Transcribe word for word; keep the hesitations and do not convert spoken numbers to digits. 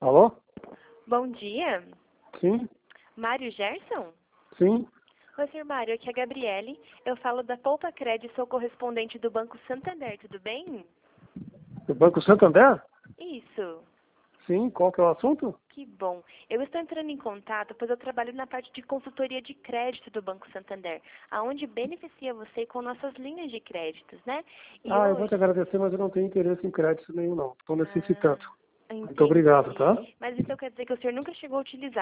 Alô? Bom dia. Sim? Mário Gerson? Sim? Oi, senhor Mário, aqui é a Gabriele. Eu falo da Poupa Cred, sou correspondente do Banco Santander, tudo bem? Do Banco Santander? Isso. Sim, qual que é o assunto? Que bom. Eu estou entrando em contato, pois eu trabalho na parte de consultoria de crédito do Banco Santander, aonde beneficia você com nossas linhas de créditos, né? E Ah, eu vou te hoje... agradecer, mas eu não tenho interesse em crédito nenhum, não. Estou Ah, necessitando. Muito obrigado, entendi. tá? Mas então quer dizer que o senhor nunca chegou a utilizar?